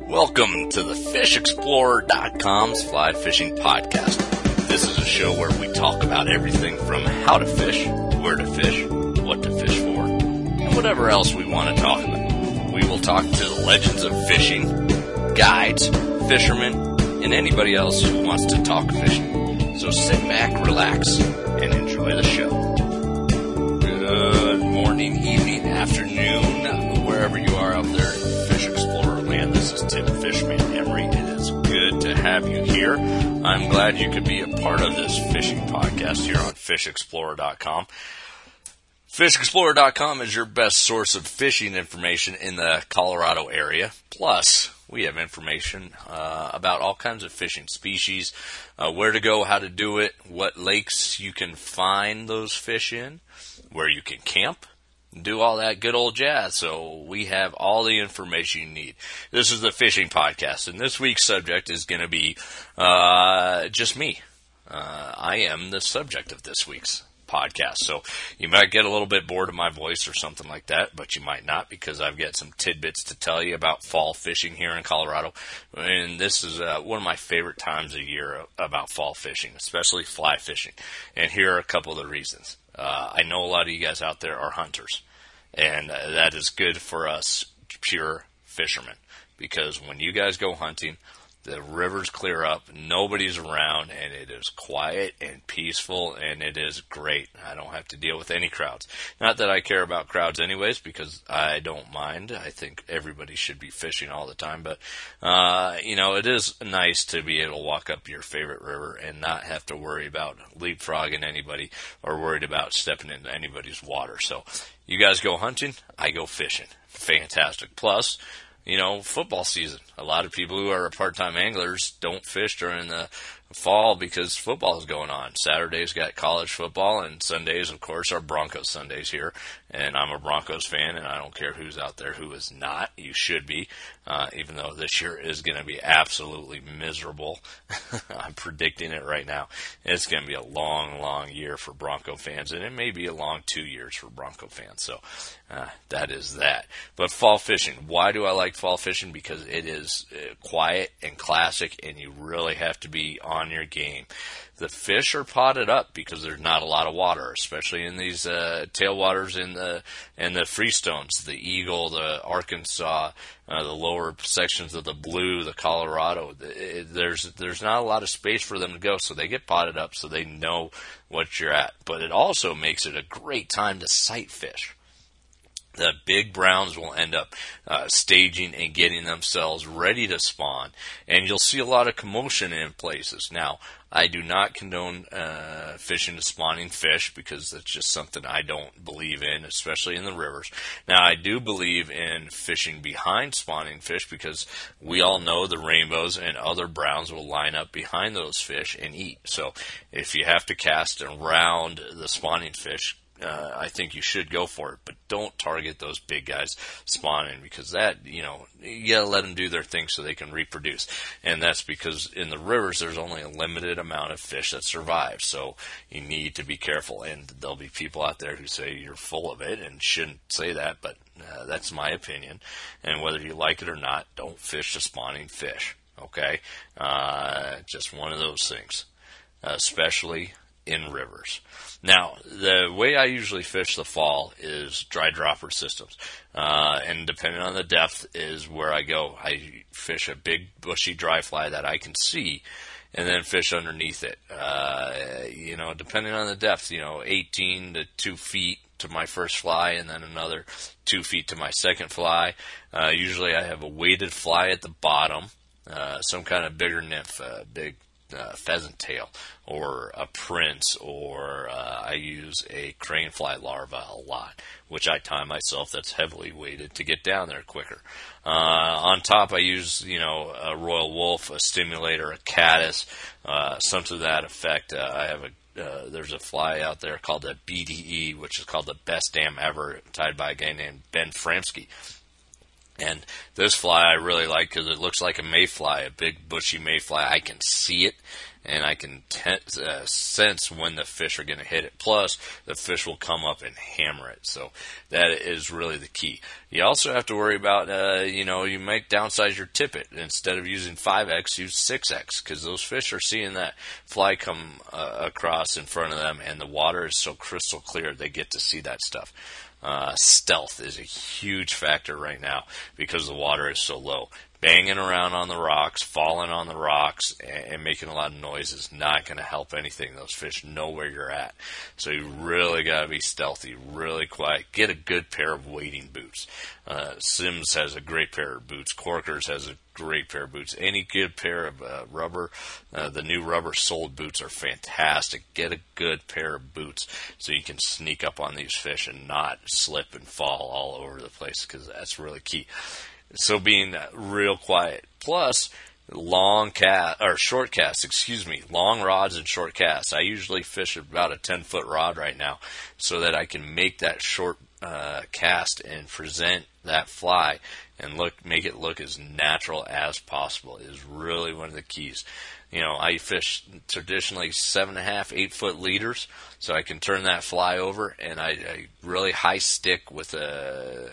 Welcome to the FishExplorer.com's Fly Fishing Podcast. This is a show where we talk about everything from how to fish, where to fish, what to fish for, and whatever else we want to talk about. We will talk to the legends of fishing, guides, fishermen, and anybody else who wants to talk fishing. So sit back, relax, and enjoy the show. Good morning, evening, afternoon, wherever you are out there in Fish Explorer land. This is Tim Fishman Emery. It is good to have you here. I'm glad you could be a part of this fishing podcast here on FishExplorer.com. FishExplorer.com is your best source of fishing information in the Colorado area. Plus, we have information about all kinds of fishing species, where to go, how to do it, what lakes you can find those fish in, where you can camp, do all that good old jazz. So we have all the information you need. This is the fishing podcast, and this week's subject is going to be just me. I am the subject of this week's podcast. So you might get a little bit bored of my voice or something like that, but you might not, because I've got some tidbits to tell you about fall fishing here in Colorado. And this is one of my favorite times of year about fall fishing, especially fly fishing. And here are a couple of the reasons. I know a lot of you guys out there are hunters, and that is good for us pure fishermen, because when you guys go hunting, the rivers clear up, nobody's around, and it is quiet and peaceful, and it is great. I don't have to deal with any crowds. Not that I care about crowds anyways, because I don't mind. I think everybody should be fishing all the time, but, it is nice to be able to walk up your favorite river and not have to worry about leapfrogging anybody or worried about stepping into anybody's water. So you guys go hunting, I go fishing. Fantastic. Plus, football season. A lot of people who are part-time anglers don't fish during the fall because football is going on. Saturday's got college football, and Sundays, of course, are Broncos Sundays here. And I'm a Broncos fan, and I don't care who's out there who is not. You should be, even though this year is going to be absolutely miserable. I'm predicting it right now. It's going to be a long, long year for Bronco fans, and it may be a long 2 years for Bronco fans. So that is that. But fall fishing. Why do I like fall fishing? Because it is quiet and classic, and you really have to be on your game. The fish are potted up because there's not a lot of water, especially in these tailwaters and the freestones, the Eagle, the Arkansas, the lower sections of the Blue, the Colorado. There's not a lot of space for them to go, so they get potted up so they know what you're at. But it also makes it a great time to sight fish. The big browns will end up staging and getting themselves ready to spawn, and you'll see a lot of commotion in places. Now, I do not condone fishing to spawning fish, because that's just something I don't believe in, especially in the rivers. Now, I do believe in fishing behind spawning fish, because we all know the rainbows and other browns will line up behind those fish and eat. So if you have to cast around the spawning fish, I think you should go for it, but don't target those big guys spawning, because that, you gotta let them do their thing so they can reproduce. And that's because in the rivers, there's only a limited amount of fish that survive, so you need to be careful. And there'll be people out there who say you're full of it and shouldn't say that, but that's my opinion. And whether you like it or not, don't fish the spawning fish, okay? Just one of those things, especially in rivers. Now, the way I usually fish the fall is dry dropper systems, and depending on the depth is where I go. I fish a big bushy dry fly that I can see, and then fish underneath it. Depending on the depth, 18 to 2 feet to my first fly, and then another 2 feet to my second fly. Usually I have a weighted fly at the bottom, some kind of bigger nymph, big pheasant tail, or a prince, or I use a crane fly larva a lot, which I time myself. That's heavily weighted to get down there quicker. On top, I use a royal wolf, a stimulator, a caddis, something to that effect. I have there's a fly out there called a BDE, which is called the best damn ever, tied by a guy named Ben Framsky. And this fly I really like because it looks like a mayfly, a big bushy mayfly. I can see it. and I can sense when the fish are going to hit it. Plus, the fish will come up and hammer it. So that is really the key. You also have to worry about, you might downsize your tippet. Instead of using 5X, use 6X, because those fish are seeing that fly come across in front of them, and the water is so crystal clear they get to see that stuff. Stealth is a huge factor right now because the water is so low. Banging around on the rocks, falling on the rocks, and making a lot of noise is not going to help anything. Those fish know where you're at. So you really got to be stealthy, really quiet. Get a good pair of wading boots. Simms has a great pair of boots. Corkers has a great pair of boots. Any good pair of rubber, the new rubber soled boots are fantastic. Get a good pair of boots so you can sneak up on these fish and not slip and fall all over the place, because that's really key. So being real quiet. Plus, long rods and short casts. I usually fish about a 10-foot rod right now so that I can make that short cast and present that fly and make it look as natural as possible is really one of the keys. I fish traditionally 7.5, 8-foot leaders, so I can turn that fly over, and I really high stick with a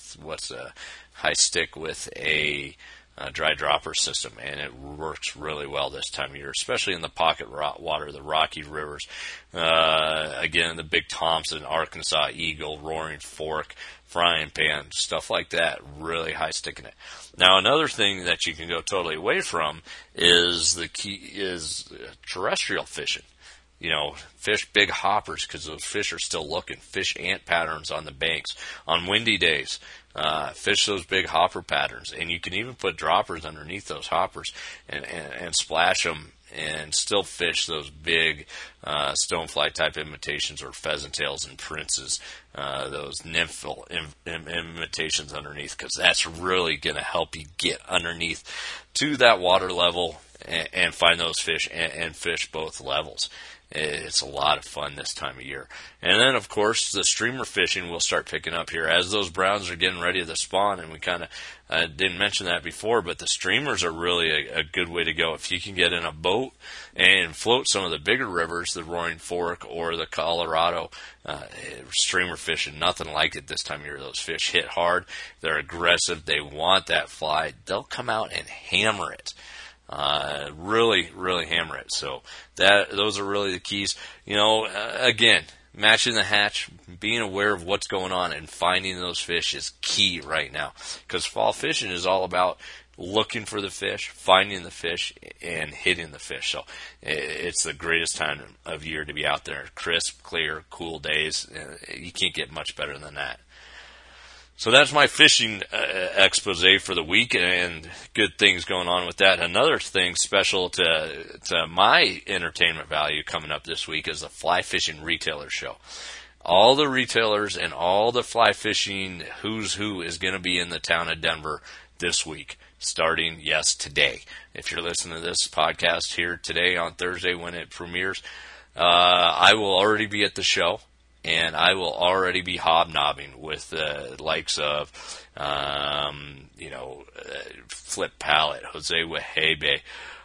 dry dropper system, and it works really well this time of year, especially in the pocket water, the Rocky rivers. Again, the Big Thompson, Arkansas Eagle, Roaring Fork, Frying Pan, stuff like that, really high sticking it. Now, another thing that you can go totally away from is terrestrial fishing. Fish big hoppers, because those fish are still looking. Fish ant patterns on the banks. On windy days, fish those big hopper patterns. And you can even put droppers underneath those hoppers and splash them and still fish those big stonefly type imitations or pheasant tails and princes, those nymphal imitations underneath, because that's really going to help you get underneath to that water level and find those fish and fish both levels. It's a lot of fun this time of year. And then, of course, the streamer fishing will start picking up here as those browns are getting ready to spawn. And we kind of didn't mention that before, but the streamers are really a good way to go. If you can get in a boat and float some of the bigger rivers, the Roaring Fork or the Colorado, streamer fishing, nothing like it this time of year. Those fish hit hard. They're aggressive. They want that fly. They'll come out and hammer it. Really, really hammer it. So those are really the keys. Again, matching the hatch, being aware of what's going on and finding those fish is key right now, because fall fishing is all about looking for the fish, finding the fish, and hitting the fish. So it's the greatest time of year to be out there. Crisp, clear, cool days. You can't get much better than that. So that's my fishing expose for the week, and good things going on with that. Another thing special to my entertainment value coming up this week is the Fly Fishing Retailer Show. All the retailers and all the fly fishing who's who is going to be in the town of Denver this week, starting, today. If you're listening to this podcast here today on Thursday when it premieres, I will already be at the show. And I will already be hobnobbing with the likes of, Flip Pallet, Jose Wehebe,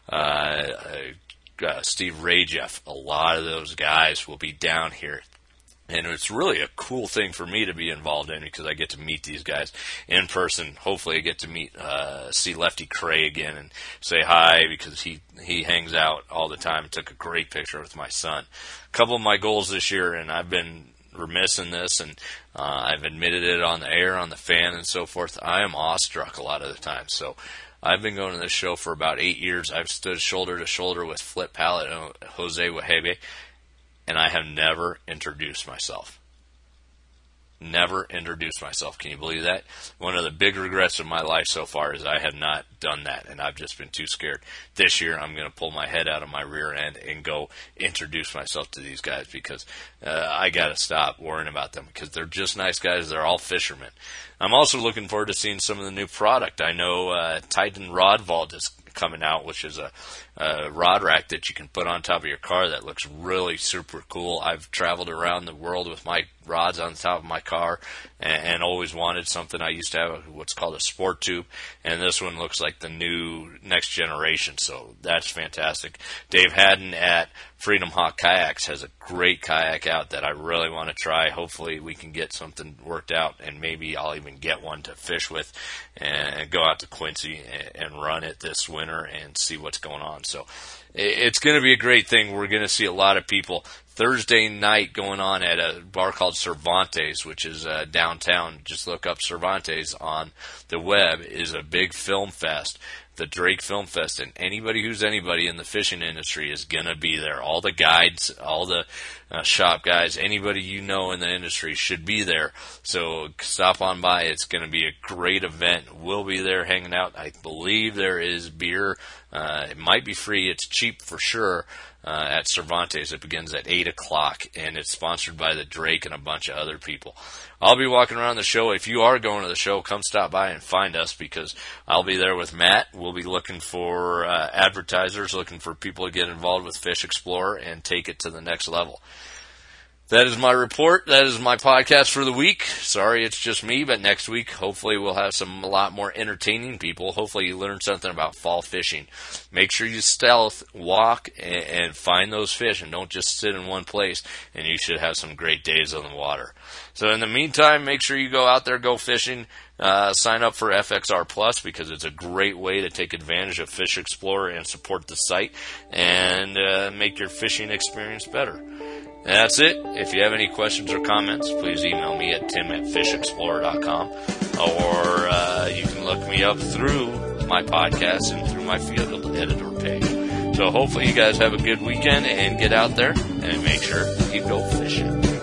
Steve Rajeff. A lot of those guys will be down here. And it's really a cool thing for me to be involved in, because I get to meet these guys in person. Hopefully I get to see Lefty Cray again and say hi, because he hangs out all the time. Took a great picture with my son. A couple of my goals this year, and I've been remiss in this, and I've admitted it on the air, on the fan, and so forth. I am awestruck a lot of the time. So I've been going to this show for about 8 years. I've stood shoulder to shoulder with Flip Pallet and Jose Wehebe, and I have never introduced myself. Never introduced myself. Can you believe that? One of the big regrets of my life so far is I have not done that, and I've just been too scared. This year, I'm going to pull my head out of my rear end and go introduce myself to these guys, because I got to stop worrying about them, because they're just nice guys. They're all fishermen. I'm also looking forward to seeing some of the new product. I know Titan Rod Vault is coming out, which is a rod rack that you can put on top of your car that looks really super cool. I've traveled around the world with my rods on the top of my car and always wanted something. I used to have what's called a sport tube, and this one looks like the new next generation, so that's fantastic. Dave Haddon at Freedom Hawk Kayaks has a great kayak out that I really want to try. Hopefully we can get something worked out, and maybe I'll even get one to fish with and go out to Quincy and run it this winter and see what's going on. So it's going to be a great thing. We're going to see a lot of people. Thursday night going on at a bar called Cervantes, which is downtown. Just look up Cervantes on the web, is a big film fest. The Drake Film Fest, and anybody who's anybody in the fishing industry is going to be there. All the guides, all the shop guys, anybody you know in the industry should be there. So stop on by. It's going to be a great event. We'll be there hanging out. I believe there is beer. It might be free. It's cheap for sure. At Cervantes. It begins at 8 o'clock, and it's sponsored by the Drake and a bunch of other people. I'll be walking around the show. If you are going to the show, come stop by and find us, because I'll be there with Matt. We'll be looking for advertisers, looking for people to get involved with Fish Explorer and take it to the next level. That is my report. That is my podcast for the week. Sorry it's just me, but next week, hopefully we'll have a lot more entertaining people. Hopefully you learn something about fall fishing. Make sure you stealth, walk, and find those fish, and don't just sit in one place, and you should have some great days on the water. So in the meantime, make sure you go out there, go fishing. Sign up for FXR Plus, because it's a great way to take advantage of Fish Explorer and support the site and make your fishing experience better. And that's it. If you have any questions or comments, please email me at tim@fishexplorer.com, or you can look me up through my podcast and through my field editor page. So hopefully you guys have a good weekend and get out there and make sure you go fishing.